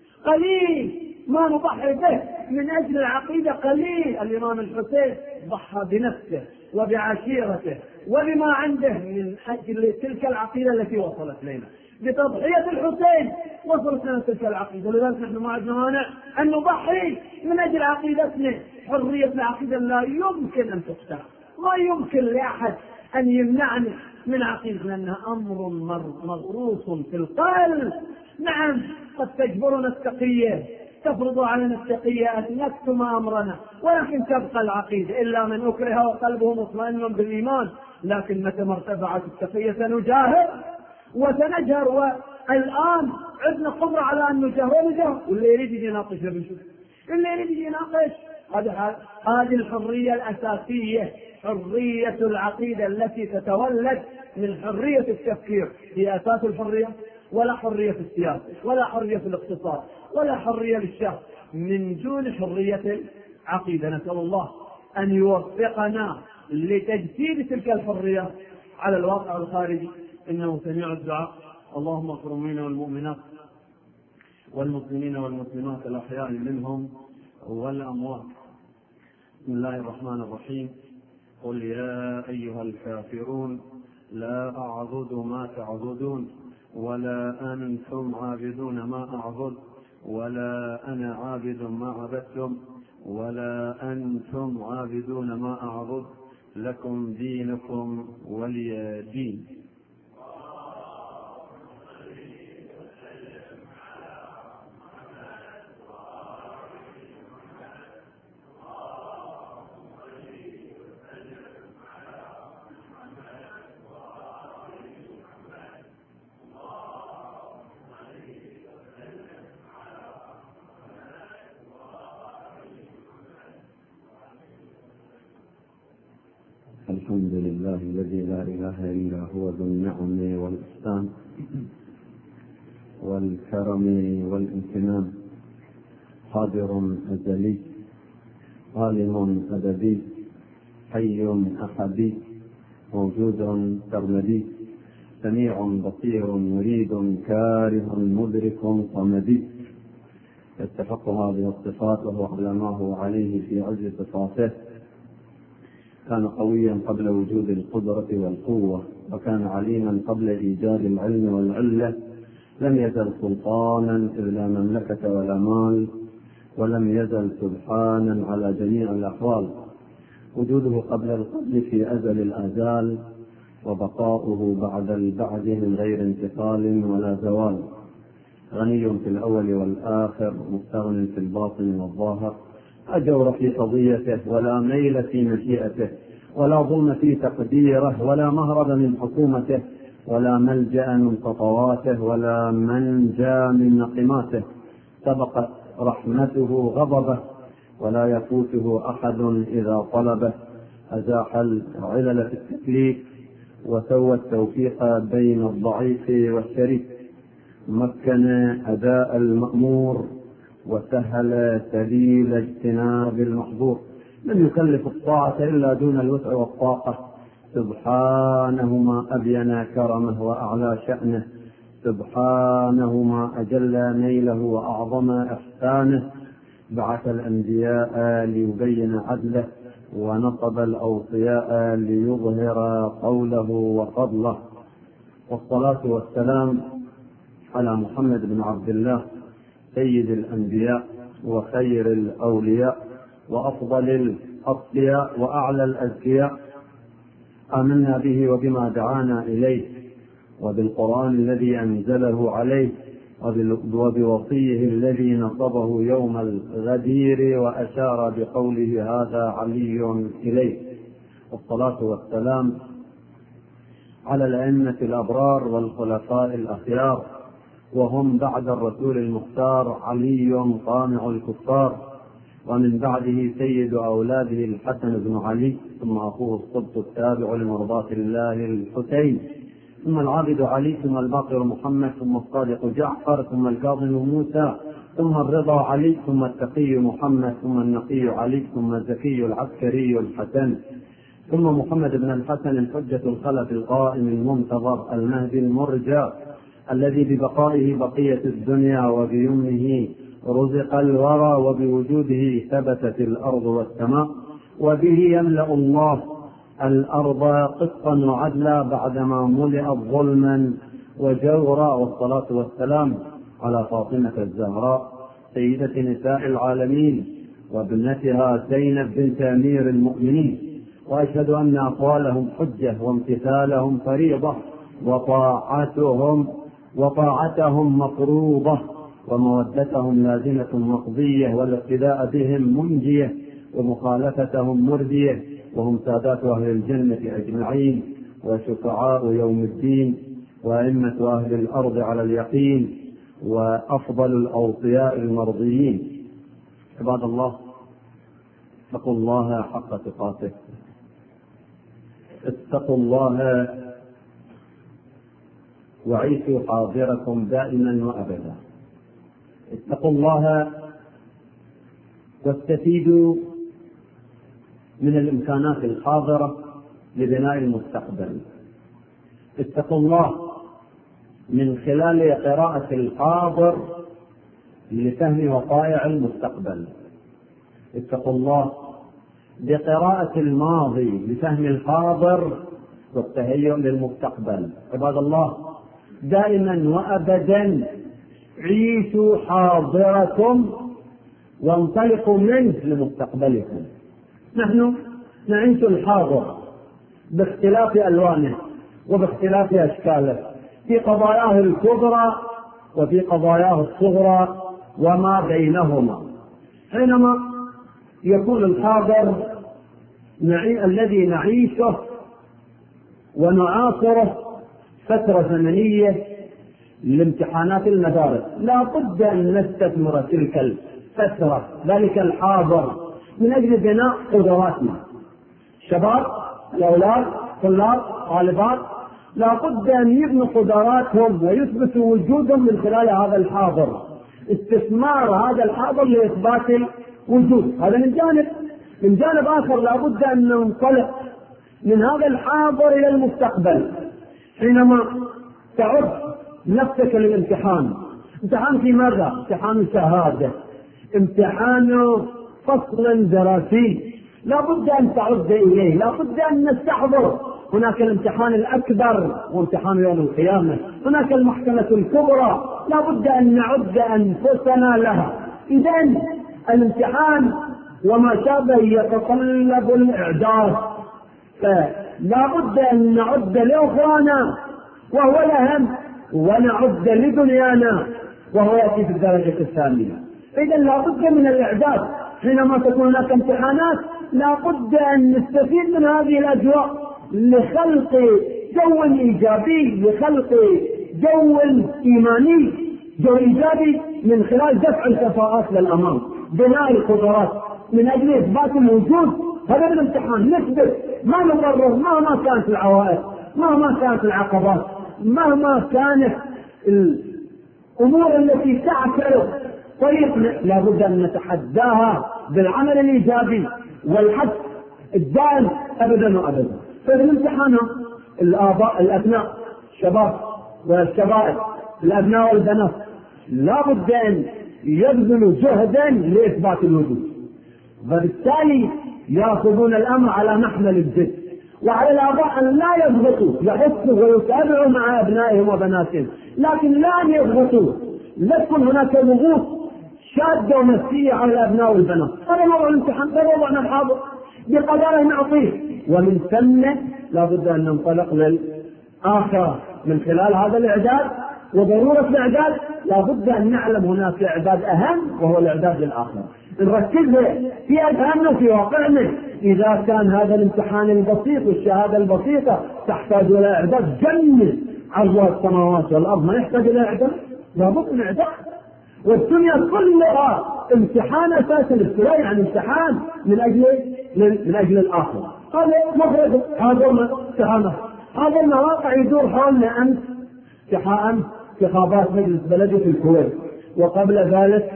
Speaker 1: قليل، ما نضحي به من أجل العقيدة قليل. الإمام الحسين ضحى بنفسه وبعشيرته وبما عنده من أجل تلك العقيدة التي وصلت لنا. بتضحية الحسين وصلت لنا تلك العقيدة. لذلك نحن ما عندنا مانع أن نضحي من أجل عقيدتنا. حرية العقيدة لا يمكن أن تقطع، ما يمكن لأحد أن يمنعني من عقيدة، لأنها أمر مغروس في القلب. نعم قد تجبرنا التقية، تفرض علينا التقية أن نكتم أمرنا، ولكن تبقى العقيدة إلا من أكره وقلبه مطمئن بالإيمان. لكن متى ما ارتفعت التقية سنجاهر وسنجهر. والآن عندنا قدرة على أن نجاهر ونجاهر. واللي يريد يناقش بنشوف، اللي يريد يناقش. هذه الحرية الأساسية، حرية العقيدة التي تتولد من حرية التفكير، هي أساس الحرية. ولا حرية في السياسة، ولا حرية في الاقتصاد، ولا حرية للشخص من دون حرية العقيدة. نسأل الله أن يوفقنا لتجسيد تلك الحرية على الواقع الخارجي، إنه سميع الدعاء. اللهم اغفر المؤمنين والمؤمنات والمسلمين والمسلمات الأحياء منهم والأموات. بسم الله الرحمن الرحيم. قل يا أيها الكافرون لا أعبد ما تعبدون ولا أنتم عابدون ما أعبد ولا أنا عابد ما عبدتم ولا أنتم عابدون ما أعبد لكم دينكم ولي دين. الحمد لله الذي لا إله إلا هو ذو النعم والإحسان والكرم والامتنان، قادر أزلي عالم أبدي حي أحدي موجود سرمدي سميع بصير مريد كاره مدرك صمدي، يستحق هذه الصفات وهو على ما هو عليه في عز صفاته. كان قويا قبل وجود القدرة والقوة، وكان عليما قبل إيجاد العلم والعلة، لم يزل سلطانا إذ لا مملكة ولا مال، ولم يزل سبحانا على جميع الأحوال. وجوده قبل القبل في أزل الآزال، وبقاؤه بعد البعد من غير انتقال ولا زوال. غني في الأول والآخر، مستغن في الباطن والظاهر، لا جور في قضيته ولا ميل في مشيئته، ولا ظلم في تقديره، ولا مهرب من حكومته، ولا ملجأ من خطواته، ولا منجا من نقماته. سبقت رحمته غضبه، ولا يفوته أحد إذا طلبه. أزاح العلل في التكليف، وسوى التوفيق بين الضعيف والشريف. مكن أداء المأمور، وسهل سبيل اجتناب المحظور. لم يكلف الطاعة إلا دون الوسع والطاقة. سبحانه ما أبين كرمه وأعلى شأنه، سبحانه ما أجل نيله وأعظم إحسانه. بعث الأنبياء ليبين عدله، ونصب الأوصياء ليظهر قوله وفضله. والصلاة والسلام على محمد بن عبد الله سيد الأنبياء وخير الأولياء وأفضل الأصفياء وأعلى الأزكياء. آمنا به وبما دعانا إليه، وبالقرآن الذي أنزله عليه، وبوصيه الذي نصبه يوم الغدير وأشار بقوله هذا علي إليه. والصلاة والسلام على الأئمة الأبرار والخلفاء الأخيار، وهم بعد الرسول المختار علي قامع الكفار، ومن بعده سيد أولاده الحسن بن علي، ثم أخوه الصبط التابع لمرضاة الله الحسين، ثم العابد علي، ثم الباقر محمد، ثم الصادق جعفر، ثم الكاظم موسى، ثم الرضا علي، ثم التقي محمد، ثم النقي علي، ثم الزكي العسكري الحسن، ثم محمد بن الحسن الحجة الخلف القائم المنتظر المهدي المرجى، الذي ببقائه بقية الدنيا وبيمنه رزق الورى، وبوجوده ثبتت الأرض والسماء، وبه يملأ الله الأرض قسطا وعدلا بعدما ملئت ظلما وجورا. والصلاة والسلام على فاطمة الزهراء سيدة نساء العالمين، وابنتها زينب بنت أمير المؤمنين. وأشهد أن أقوالهم حجة، وامتثالهم فريضة، وطاعتهم وطاعتهم مفروضة، ومودتهم لازمة مقضية، والاقتداء بهم منجية، ومخالفتهم مردية. وهم سادات أهل الجنة أجمعين، وشفعاء يوم الدين، وأئمة أهل الأرض على اليقين، وأفضل الأوصياء المرضيين. عباد الله، اتقوا الله حق تقاته، اتقوا الله وعيشوا حاضركم دائما وأبدا. اتقوا الله واستفيدوا من الإمكانات الحاضرة لبناء المستقبل. اتقوا الله من خلال قراءة الحاضر لفهم وقائع المستقبل. اتقوا الله بقراءة الماضي لفهم الحاضر والتهيؤ للمستقبل. عباد الله، دائما وأبدا عيشوا حاضركم وانطلقوا منه لمستقبلكم. نحن نعيش الحاضر باختلاف ألوانه وباختلاف أشكاله، في قضاياه الكبرى وفي قضاياه الصغرى وما بينهما. حينما يكون الحاضر نعي... الذي نعيشه ونعاصره فترة زمنية لامتحانات المدارس، لا بد أن نستثمر تلك الفترة، ذلك الحاضر، من أجل بناء قدراتنا. شباب الأولاد طلاب طالبات لابد أن يبنوا قدراتهم ويثبتوا وجودهم من خلال هذا الحاضر، استثمار هذا الحاضر لإثبات الوجود. هذا من جانب. من جانب آخر لابد أن ننطلق من هذا الحاضر إلى المستقبل. حينما تعد نفسك للامتحان، امتحان في ماذا؟ امتحان شهادة، امتحان فصل دراسي، لابد أن تعد إليه، لابد أن نستحضر. هناك الامتحان الأكبر وامتحان يوم القيامة، هناك المحكمة الكبرى، لابد أن نعد أنفسنا لها. إذن الامتحان وما شابه يتطلب الإعداد، فلابد أن نعد لأخرانا وهو الأهم، ونعد لدنيانا وهو يأتي في الدرجة الثانية. إذن لابد من الإعداد. حينما تكون هناك امتحانات لابد أن نستفيد من هذه الأجواء لخلق جو إيجابي، لخلق جو إيماني، جو إيجابي من خلال دفع الكفاءات للأمام، بناء القدرات من أجل إثبات الوجود. هذا الامتحان نثبت، ما نبرر مهما كانت العوائق، مهما كانت العقبات، مهما كانت الأمور التي تعترض طريقنا، لابد أن نتحداها بالعمل الإيجابي والحث الدائم أبدا وأبدا. فالامتحان الآباء الأبناء الشباب والشباب الأبناء والبنات لابد أن يبذلوا جهدا لإثبات الوجود، وبالتالي يأخذون الأمر على محمل الجد. وعلى الآباء أن لا يضغطوا، يحثوا ويتابعوا مع أبنائهم وبناتهم، لكن لا يضغطوا، لا تكون هناك ضغوط شادة ومسية على الأبناء والبنات. هذا موضوع الامتحان، هذا موضوعنا الحاضر بقدره نعطيه، ومن ثم لابد أن ننطلق للآخرة من خلال هذا الإعداد. وضرورة الإعداد لابد أن نعلم هناك إعداد أهم وهو الإعداد للآخرة، نركز في أذهاننا وفي واقعنا. إذا كان هذا الامتحان البسيط والشهادة البسيطة تحتاج إلى إعداد جنة عرضها السماوات والأرض، ما يحتاج إلى إعداد، لابد من إعداد. والدنيا كلها امتحان أساسا، الابتلاء يعني امتحان من أجل من أجل الآخرة. هذا مفرد، هذا امتحانه. هذا المواقع يدور حولنا أمس امتحان انتخابات مجلس بلدي في الكويت، وقبل ذلك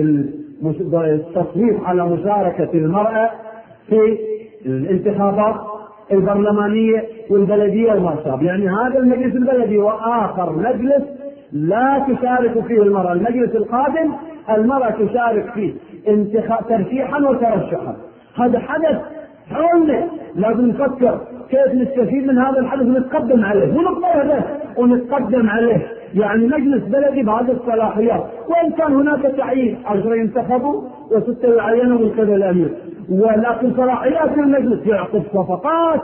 Speaker 1: التصويت على مشاركة المرأة في الانتخابات البرلمانية والبلدية وما شابه. يعني هذا المجلس البلدي وآخر مجلس لا تشارك فيه المرأة. المجلس القادم المرأة تشارك فيه انتخاب ترشيحا وترشحا. هذا حدث حولنا، لازم نفكر كيف نستفيد من هذا الحدث ونتقدم عليه ونقبله ونتقدم عليه. يعني مجلس بلدي بهذه الصلاحيات، وإن كان هناك تعيين، عشرة ينتخبوا وستة يعينوا من قبل الأمير، ولكن صلاحيات المجلس يعقد صفقات،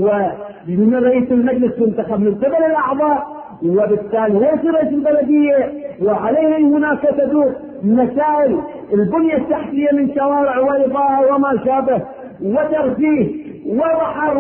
Speaker 1: ومن رئيس المجلس ينتخب من قبل الأعضاء، وبالتالي ليس رئيس البلدية، وعليه هناك تدور مسائل البنية التحتية من شوارع وإضاءة وما شابه وترفيه وبحر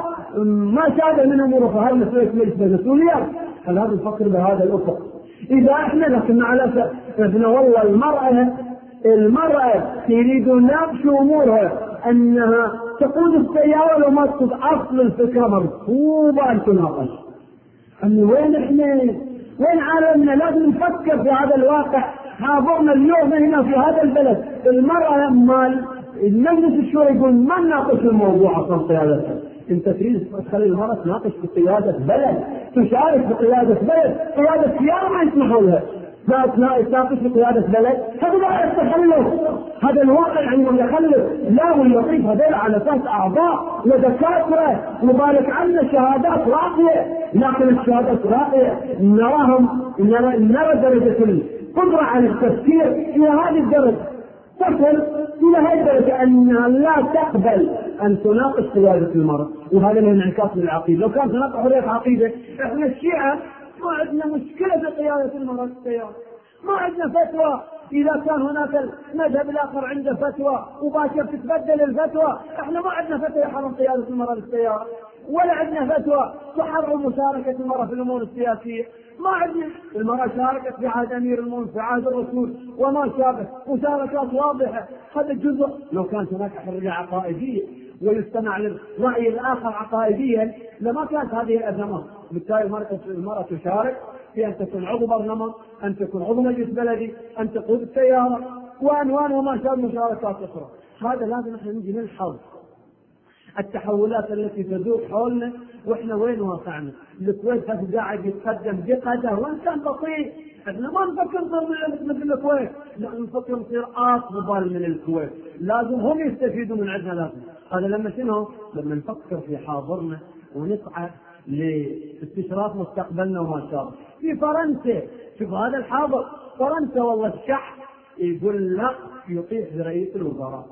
Speaker 1: وما شابه من أمور. فهذا مسؤولية مسؤوليات. هل هذا نفكر بهذا الأفق؟ إذا إحنا لكن على أساس إحنا والله المرأة المرأة تريد نبش أمورها أنها تقود السيارة لو ما تقود. أصل الفكرة مرفوضة أن تناقش. أن وين إحنا وين عالمنا؟ لازم نفكر في هذا الواقع. حاضرنا اليوم هنا في هذا البلد المرأة مال المجلس الشورى يقول ما نناقش الموضوع أصلا قيادتها. أنت تريد تخلي المرأة تناقش في قيادة بلد، تشارك في قيادة بلد، قيادة سيارة ما يسمحوا لها، لا تناقش في قيادة بلد. هذا لا يتخلف، هذا الواقع يعني من يخلف. لا واللطيف هذول على أساس أعضاء ودكاترة مبارك عنا شهادات راقية، لكن الشهادات راقية نراهم نرى, نرى درجة القدرة على التفكير إلى هذه الدرجة، تصل إلى هذه الدرجة أنها لا تقبل أن تناقش قيادة المرأة. وهذا له انعكاس للعقيدة. لو كانت هناك حرية عقيدة، إحنا الشيعة ما عندنا مشكلة في قيادة المرأة السيارة، ما عندنا فتوى. إذا كان هناك المذهب الآخر عنده فتوى وباشر تتبدل الفتوى، إحنا ما عندنا فتوى يحرم قيادة المرأة السيارة، ولا عندنا فتوى تحرم مشاركة المرأة في الأمور السياسية. ما عندنا. المرأة شاركت في عهد أمير المؤمنين، في عهد الرسول وما شابه، مشاركات واضحة. هذا الجزء لو كانت هناك حرية عقائدية ويستمع للرأي الآخر عقائديا لما كانت هذه الأزمات. بالتالي المرأة تشارك في أن تكون عضو برلمان، أن تكون عضو مجلس بلدي، أن تقود السيارة وأنوان وما شابه مشاركات أخرى. هذا لازم احنا نجي نلحظ التحولات التي تدور حولنا واحنا وين واقعنا. الكويت هذا قاعد يتقدم بقدر وان كان بطيء. احنا ما نفكر نصير مثل الكويت، نحن نفكر نصير افضل من الكويت. لازم هم يستفيدوا من عندنا. لازم هذا لما شنو؟ لما نفكر في حاضرنا ونسعى لاستشراف مستقبلنا وما شابه. في فرنسا شوف هذا الحاضر، فرنسا والله الشعب يقول لا يطيح برئيس الوزراء،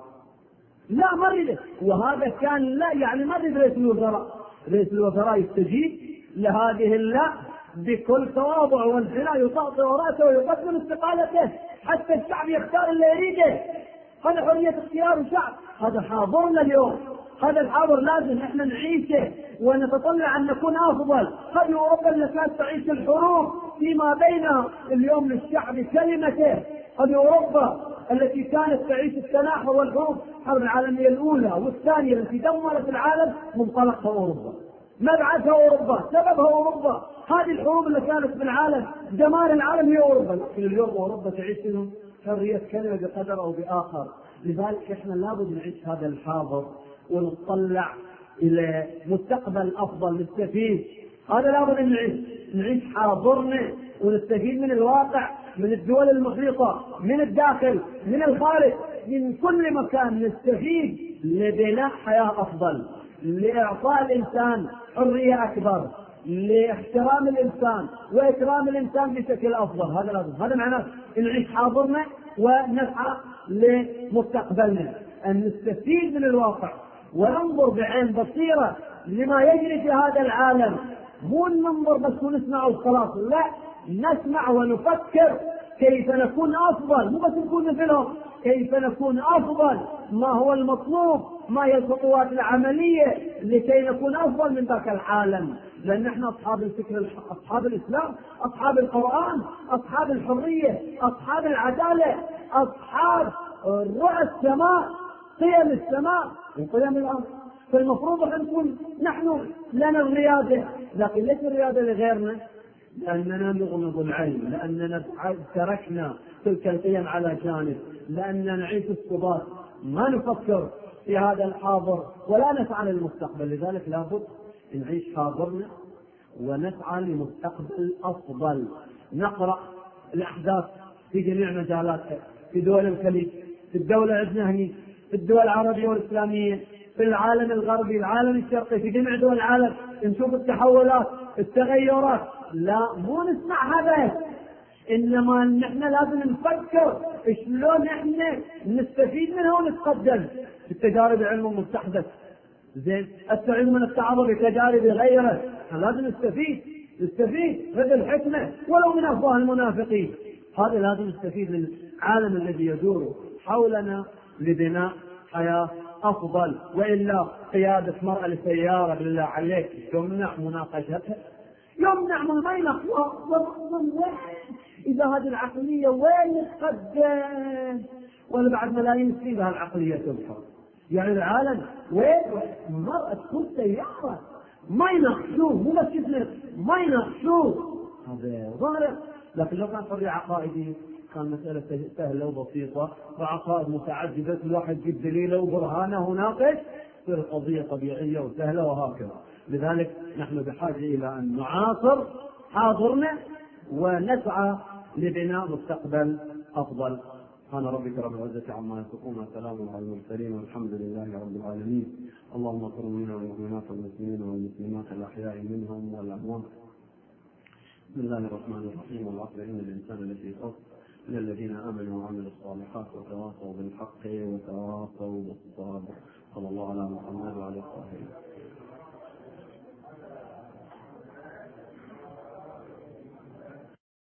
Speaker 1: لا ما ريده. وهذا كان لا يعني ما ريد رئيس الوزراء، رئيس الوزراء يستجيب لهذه اللا بكل تواضع وانحناء، يطأطئ رأسه ويقدم استقالته حتى الشعب يختار اللي يريده. هذا حرية اختيار الشعب، هذا حاضرنا اليوم. هذا الحاضر لازم احنا نعيشه ونتطلع ان نكون افضل. هذه اوروبا اللي كانت تعيش الحروب فيما بينها، اليوم للشعب كلمته. هذه اوروبا التي كانت تعيش التناحر والحروب، الحرب العالمية الأولى والثانية التي دمرت العالم، منطلقها أوروبا، مبعثها أوروبا، سببها أوروبا. هذه الحروب اللي كانت في العالم دمار العالم هي أوروبا. لكن اليوم أوروبا تعيش منهم حرية كلمة بقدر أو بآخر. لذلك إحنا لابد نعيش هذا الحاضر ونطلع إلى مستقبل أفضل نستفيد. هذا لابد نعيش نعيش حاضرنا ونستفيد من الواقع، من الدول المحيطة، من الداخل، من الخارج، من كل مكان نستفيد لبناء حياة أفضل، لإعطاء الإنسان حرية أكبر، لاحترام الإنسان وإكرام الإنسان بشكل أفضل. هذا لازم، هذا معناه نعيش حاضرنا ونسعى لمستقبلنا، أن نستفيد من الواقع وننظر بعين بصيرة لما يجري في هذا العالم. مو ننظر بس ونسمع وخلاص، لا، نسمع ونفكر كيف نكون أفضل، مو بس نكون مثلهم، كيف نكون أفضل، ما هو المطلوب، ما هي الخطوات العملية لكي نكون أفضل من ذاك العالم. لأن احنا أصحاب الفكر، أصحاب الإسلام، أصحاب القرآن، أصحاب الحرية، أصحاب العدالة، أصحاب رؤى السماء، قيم السماء وقيم الأرض. فالمفروض أن نكون نحن لنا الريادة. لكن ليس الريادة لغيرنا؟ لأننا نغمض العين، لأننا تركنا تلك القيم على جانب، لأننا نعيش الصبات، ما نفكر في هذا الحاضر ولا نسعى للمستقبل. لذلك لابد نعيش حاضرنا ونسعى لمستقبل أفضل. نقرأ الأحداث في جميع مجالاتها، في دول الخليج، في الدولة عندنا هني، في الدول العربية والإسلامية، في العالم الغربي، العالم الشرقي، في جميع دول العالم، نشوف التحولات، التغيرات. لا مو نسمع هذا، إنما نحن لازم نفكر شلون نحن نستفيد منها ونتقدم. في التجارب العلم المستحدث زين، التعلم من التعرض لتجارب غيره، لازم نستفيد نستفيد هذه الحكمة ولو من أفواه المنافقين. هذا لازم نستفيد من العالم الذي يدور حولنا لبناء حياة أفضل. وإلا قيادة مرأة لسيارة بالله عليك يمنع مناقشتها، يمنع من ما ينقض. إذا هذه العقلية وين تقدم؟ ولا بعد ملايين سنين هذه العقلية تظهر. يعني العالم وين مرأة تكون سيارة ما يناقشوه، مو بس كذا ما يناقشوه، هذا ظاهر. لكن لو كان حرية عقائدية كان مسألة سهلة وبسيطة، وعقائد متعددة، الواحد يجيب دليله وبرهانه وناقش، تصير قضية طبيعية وسهلة وهكذا. لذلك نحن بحاجة إلى أن نعاصر حاضرنا ونسعى لبناء مستقبل أفضل. سبحان ربك رب العزة عما يصفون وسلام على المرسلين والحمد لله رب العالمين. اللهم اغفر لنا والمؤمنات والمسلمين والمسلمات الأحياء منهم والأموات. بسم الله الرحمن الرحيم. والعصر إن الإنسان لفي خسر من الذين آمنوا وعملوا الصالحات وتواصوا بالحق وتواصوا بالصبر. صلى الله على محمد وعلى آله وصحبه.